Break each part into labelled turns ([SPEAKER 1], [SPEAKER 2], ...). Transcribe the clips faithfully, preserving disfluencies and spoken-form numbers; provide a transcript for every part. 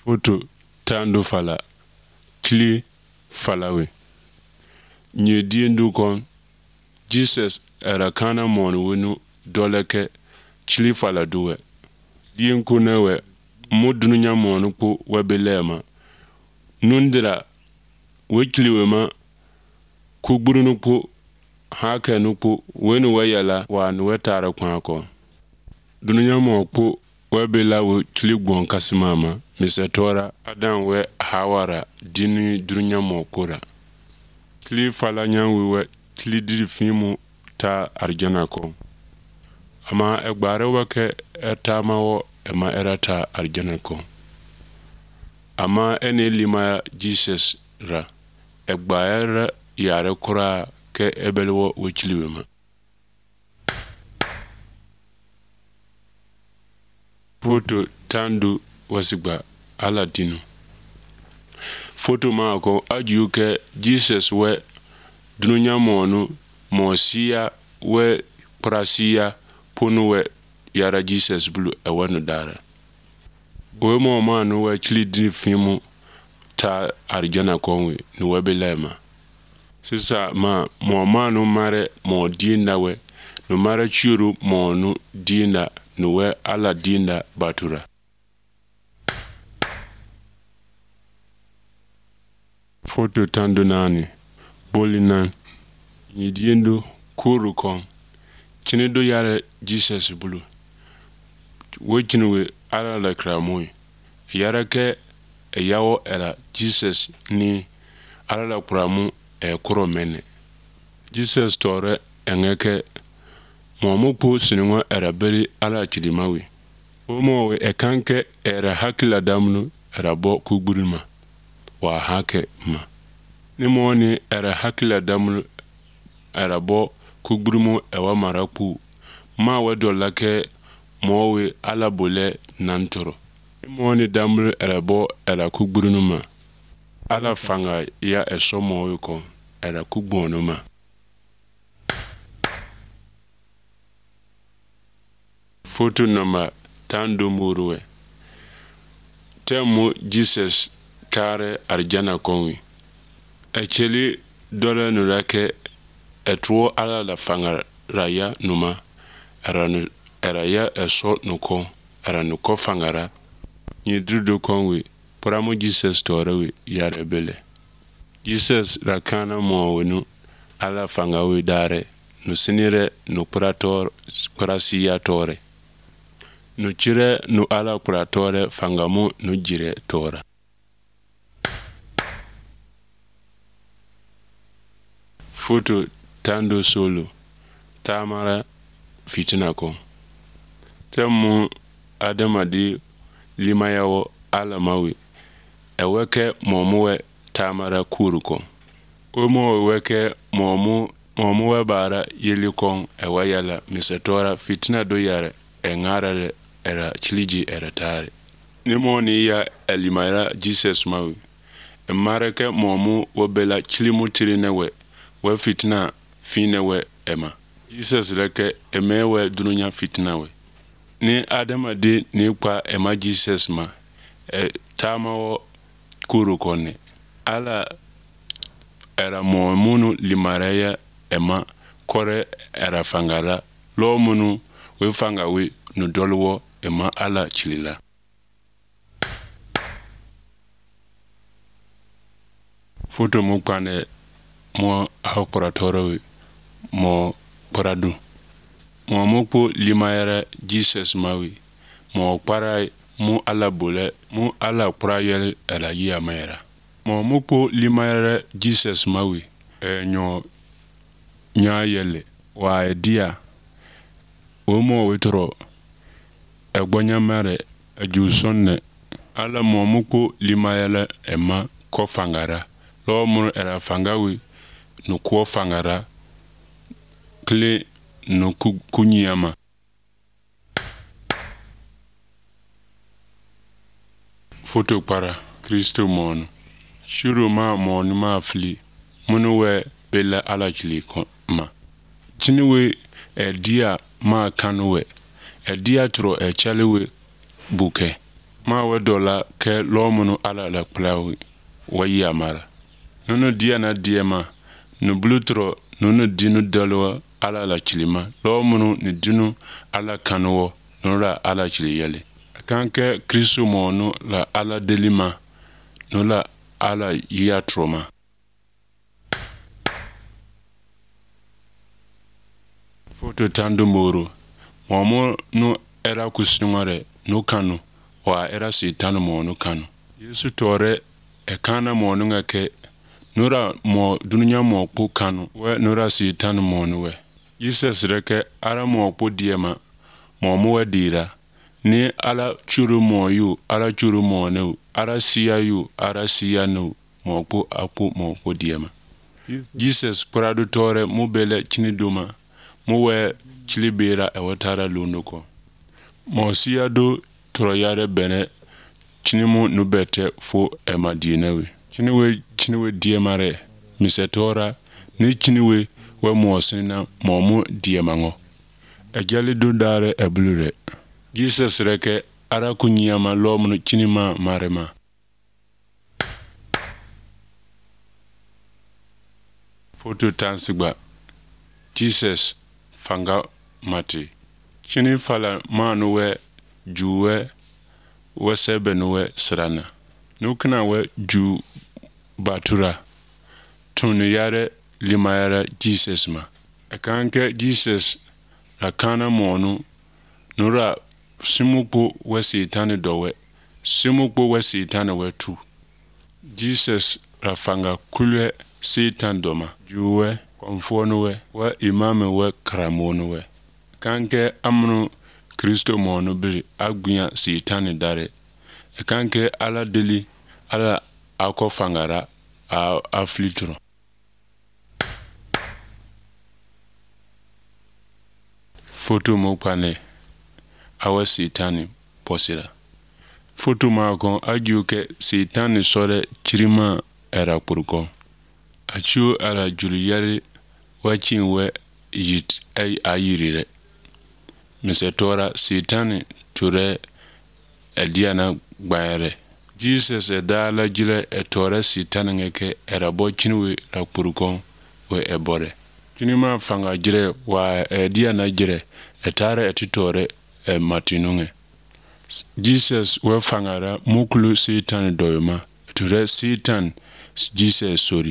[SPEAKER 1] Foto tando fala kli falawe nye diendu kon Jesus era kana mon wonu doleke kli fala duwe dien kunewe modunya mon ko webelema nundira wekliwe ma kugburu ko haka nuko wenu wayala wa nuwetara kwa ko dunya mo ko webela we kli gon kasimama misetora adan we hawara dini dunya mo kora kli fala nyanwe we kli diri fimu ta arjana ko ama egbare wake etama wo ema erata arjana ko ama ene lima Jesus ra egbaere yare kura ke ebelwo wechliwema foto tandu wasigba aladino foto ma ko ajiu ke Jesus we dunya monu mosia we prasia ponu we yara Jesus blu ewanu dara we mo ma no we klidi fimu ta arjana konwe no we belema sisa ma mo ma no mare mo dina we no mare churu mo no dina no we ala dina batura foto tando nani bolinan yidiendo kuru kon chinedo yare Jesus bulu wojinwe ala la kramoy yara ke yawo era Jesus ni ala la kramu e kuro mene Jesus tore engeke momo po sinwo era beri ala chidimawi omo we ekanke era hakila damnu era bo kugburuma wa hake ma ni moni era hakila damnu era bo kugburumu ewa maraku ma wedola ke mowe ala bole nantoro ni moni damnu era bo era kugburunuma ala fanga ya eso mowe ko era kugbonuma foto noma tando muruwe temo Jesus kare arjana konwi echeli dole nurake etwo ala la fanga raya numa era era ya eso nuko era nuko fangara ni drudo konwi paramo Jesus torewe ya rebele Jesus rakana mo wonu ala fanga we dare no sinire no prator prasiya tore no chire no ala pratore fangamu no jire tora foto tando solo tamara fitina ko temu adamadi limayawo ala mawi eweke momuwe tamara kuruko omo weke momu momu we bara yelikon ewayala misetora fitina do yare engara era chiliji era tare nimo ni ya elimara Jesus mawi emareke momu wobela chilimu tirinewe we fitina finewe ema Jesus reke emewe dununya fitina we ni adama di ni kwa ema Jesus ma e, tamawo kurukone ala era momunu limaraya ema kore era fangara lo munu we fanga we no dolwo ema ala chilila foto mo kwane mo hakuratoro mo paradu mo moko limayara Jesus mawi mo para mu ala bole mu ala prayel ala ya mayara mo moko limayara Jesus mawi e nyo nya yele wa dia o mo wetro egbonya mare ajusonne ala mo moko limayala ema ko fangara lo mu era fangawi no ko fangara kle no kunyama foto para Kristo mon shuru ma mon ma fli munuwe bela ala chili ko ma chiniwe e dia ma kanwe e dia tro e chalewe buke ma we dola ke lomunu ala la plawi wa yamara nono dia na dia ma no blutro nono dinu dalwa ala la chilima lomunu ni dinu ala kanwo no la ala chili yele kanke kristo mo no la ala delima no la ala ya trauma foto tando moro momo no era kusnungare no kanu wa era sitano mo no kanu yesu tore e kana mo no ngake nura mo dunya mo po kanu we nura sitano mo no we jesus reke ara mo po diema mo mo wadira ni ala churu mo yu ala churu mo no ara siya yu ara siya no mo po apo mo po diema jesus prado tore mo bele chinidoma mo we chilibera e watara lunoko mo siya do toro yare bene chinimu nubete fo e madinewe chiniwe chiniwe diemare misetora ni chiniwe we mo sina mo mo diemango e jali do dare e blure jesus reke ara kunyama lomno chinima marema foto tansigba jesus fanga mati chini fala manu we juwe we sebenu we srana nukna we ju batura tunu yare limayara jesus ma akanke jesus akana monu nura simukpo we sitani dowe simukpo we sitani we tu jesus rafanga kulwe sitan doma juwe konfono we wa imame we kramonu we kanke amnu kristo monu biri agbunya sitani dare kanke ala deli ala akofangara a aflitro foto mo pane awa sitani posira foto ma kon ajuke sitani sore chirima era purko achu ara juliyari wachinwe yit ay ayirire mesetora sitani ture ediana gbayere jesus edala jile etore sitani ngeke era bochinwe la purko we ebore kinima fanga jire wa ediana jire etare etitore e matinunge jesus we fangara muklu satan doyma ture satan jesus sorry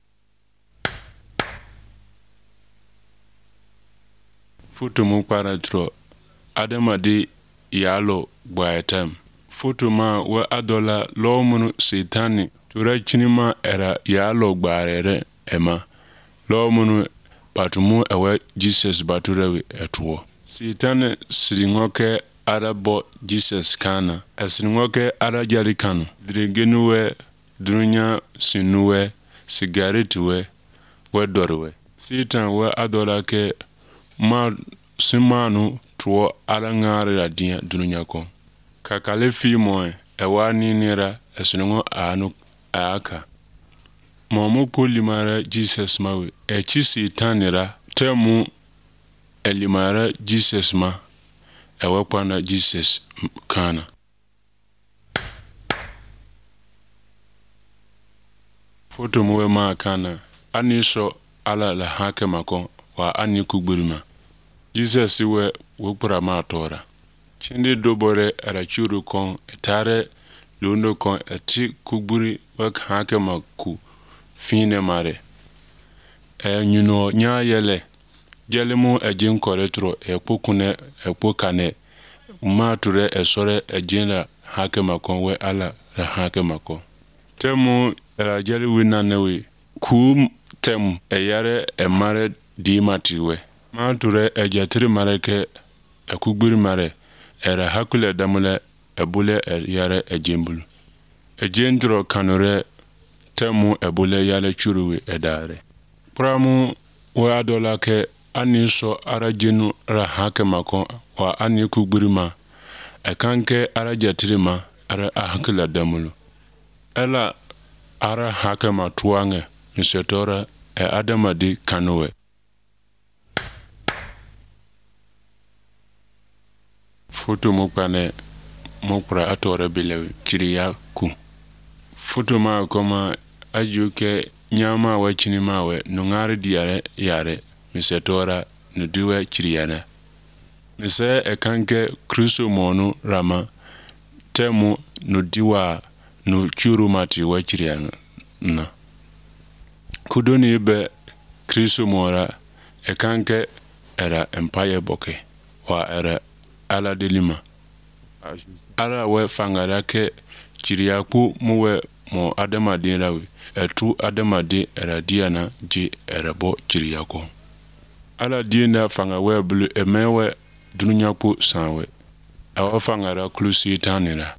[SPEAKER 1] foto mu paratro adama de yalo gbaetam foto ma we adola lomunu satani ture chinima era yalo gbaere ema lomunu patumu ewe jesus baturewe etuo sitane siringoke arabo jesus kana asiringoke arajari kanu drigenuwe drunya sinuwe sigaretuwe we dorwe sitan we adola ke ma simanu tuo arangare adia drunya ko kakale fi mo ewa ninira asiringo anu aka momo kolimara jesus mawe e chi sitanira temu elimara jesus ma ewa pana jesus kana foto muwe ma kana aniso ala la hake mako wa ani kugbirima jesus we wopura ma tora chinde dobore ara churu kon etare londo kon eti kugburi wa hake maku fine mare e nyuno nya yele gelemu ejin koretro ekpokune ekpokane mature esore ejina hake makon we ala la hake makon temu era jeli winanewe kum tem eyare emare di matiwe mature ejatri mareke ekugbiri mare era hakule damule ebule yare ejimbulu ejendro kanure temu ebule yale churuwe edare pramu wa adola ke aniso arajenu ra hake makon wa ani kugbirima ekanke arajatrima ara hakula damulu ela ara hake matuange misetora e adamadi kanwe foto mukane mokpra atore belewi chiri ya ku foto ma koma ajuke nyama wa chini mawe no ngare diare yare misetora no diwe chiri yana mise ekanke Kristo monu rama temu no diwa no churu mati wa chiri yana na kudoni be Kristo mora ekanke era empire boke wa era ala delima ala we fangara ke chiriaku muwe mo adamade lawe etu adamade era diana je era bo chiriako ala diena fanga we blu emewe dunyaku sanwe awa fangara klusi tanira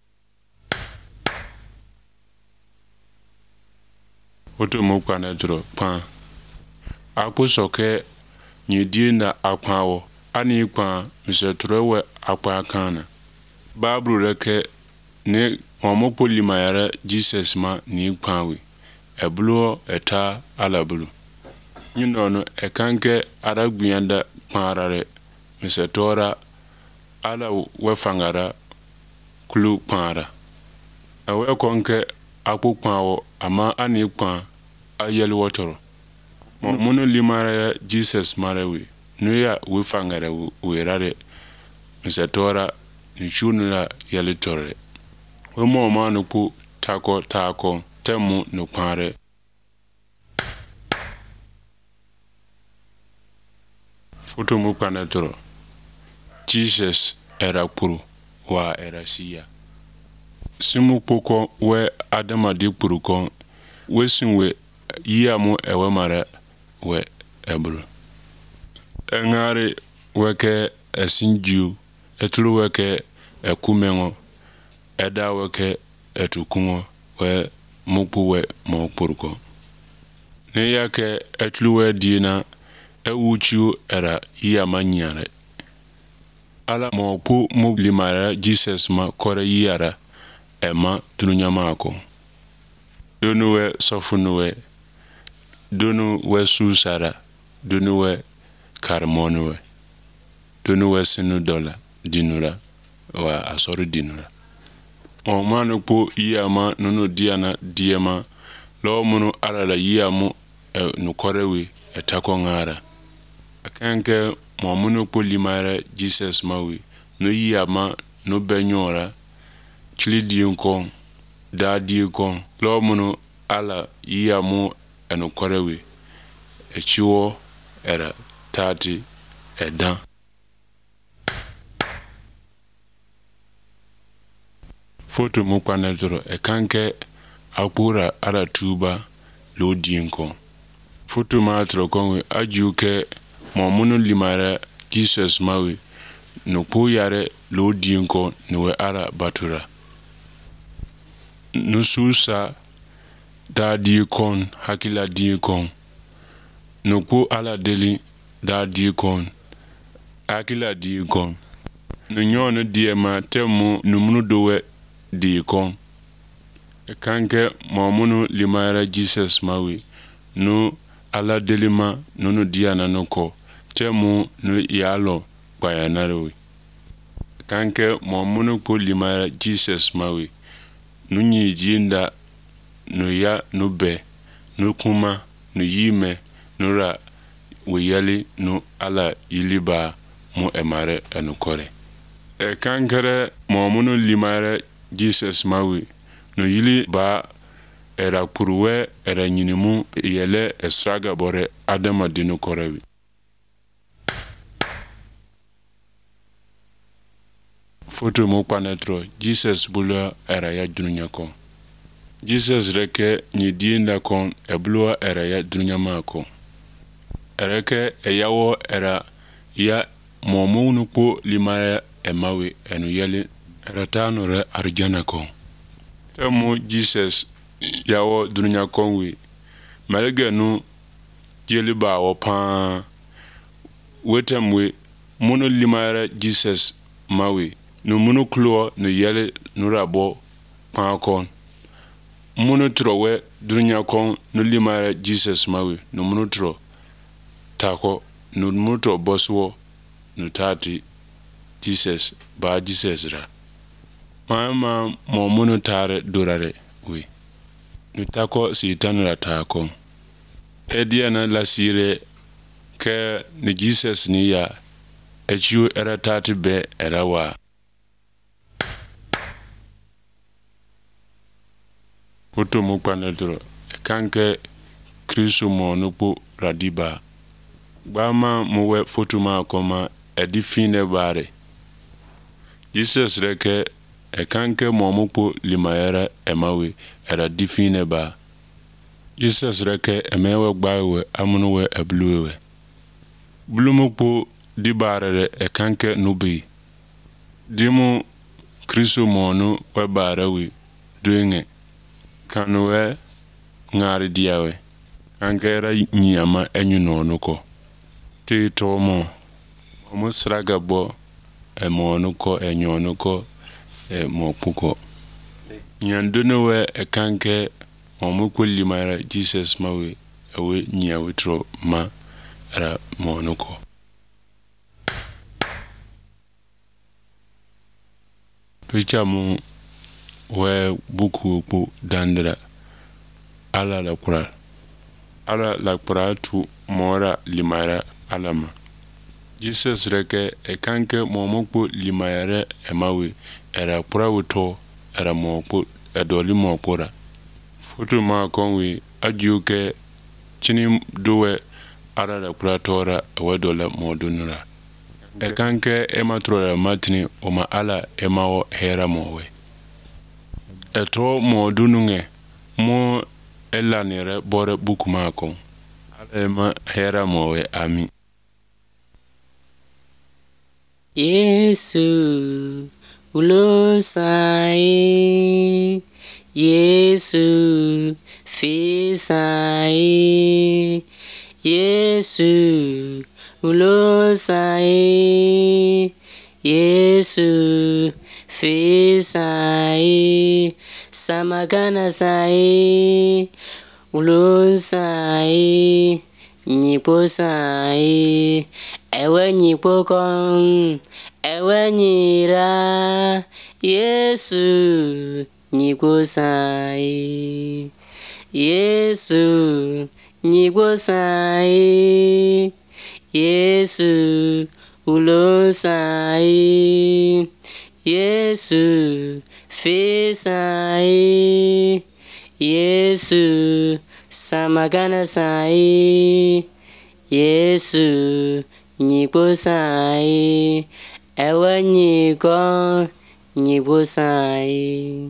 [SPEAKER 1] oto mo kwana dro pan aku soke ni diena akwawo ani kwa misetrewe akwa kana babru reke ne omo polima yara Jesus ma ni kwanwe eblo eta alablu nyino no ekanke aragbiyanda kwarare misetora ala wefangara kulu kwara awe konke akukwawo ama ani kwa ayel wotoro mo mono limara Jesus marawi nuya wefangara werare misetora nchunula yalitore Omo manu ku tako tako temu nukware foto mu kanetro Jesus era puru wa era siya simu poko we adama di puru kon we sinwe yiamu ewe mara we ebru engare weke esinju etulu weke ekumengo eda weke etukungo we mupu we mo puruko ne yake etluwe dina ewuchu era yamanyare ala mo pu muglimara Jesus ma kore yara ema tununyamako donu we sofunu we donu we susara donu we karmonu we donu we sinu dola dinura wa asori dinura o manu po yama nono diana diema lo munu alala yamu e no korewi etako ngara akanke mo munu po limara Jesus mawi no yama no benyora chilidi nko dadi nko lo munu ala yamu eno korewi echiwo era tati edan foto mu kwanetro ekanke akura ara tuba lo dinko foto ma tro konwe ajuke mo munu limara Jesus mawi no po yare lo dinko no ara batura nususa da di kon hakila di kon no po ala deli da di kon hakila di kon no nyono diema temu numunu dowe di kon kanke momunu limara Jesus mawi no ala delima no no diana no ko temu no yalo bayanarwi kanke momunu ko limara Jesus mawi no nyi jinda no ya no be no kuma no yime no ra weyali no ala yiliba mo emare enukore e kankere momunu limara Jesus mawi no yili ba era kuruwe era nyinimu yele estraga bore adama dinu korewi foto mo panetro Jesus bula era ya dunya ko Jesus reke ni dinda kon eblo era ya dunya mako ereke eyawo era ya momunu po limaya emawi enu yele ratano re arjana ko temu Jesus yawo dunya konwi malge nu jeli ba wo pa wetemwe mono limara Jesus mawi no mono klo no yele no rabo pa kon mono trowe dunya kon no limara Jesus mawi no mono tro tako no moto boswo no tati Jesus ba Jesus ra Mama momunu tare durare we. Nutako sitan la tako. Ediana la sire ke ni Jesus ni ya echu era tati be era wa. Foto mu panedro kanke Kristo mo nupo radiba. Bama muwe foto ma koma edi fine bare. Jesus reke e kanke mo mupo limayera emawe era di fine ba. Jesus reke emewe gbawe amunuwe ebluwe. Blumupo di bare e kanke nubi. Dimu Kristo mo nu we bare we doinge. Kanuwe ngari diawe. Kanke era nyama enyu nonuko. Ti tomo. Omo sraga bo e monuko e nyonuko e mopuko. Nyandunuwe e kanke omo kulli mara Jesus mawe ewe nyawe tro ma era monuko. Picha mu we buku bu dandra ala la kura. Ala la kura tu mora limara alama. Jesus reke e kanke momokpo limayare emawe era kura wuto era mokpo edoli mokpora. Foto ma konwe ajuke chini dowe ala la kura tora ewe dola modunura. E kanke ema trola matini oma ala emao hera mowe. Eto modununge mo elanire bore bukuma kon. Ala ema hera mowe ami.
[SPEAKER 2] Yesu ulosai, Yesu fisai, Yesu ulosai, Yesu fisai, samagana sai, ulosai, nyipo sai, ewe nyipo kon, ewe nyira, Yesu nyipo sai, Yesu nyipo sai, Yesu ulosai, Yesu fisai, Yesu samagana sai, Yesu nyipo sai, ewe nyiko nyipo sai.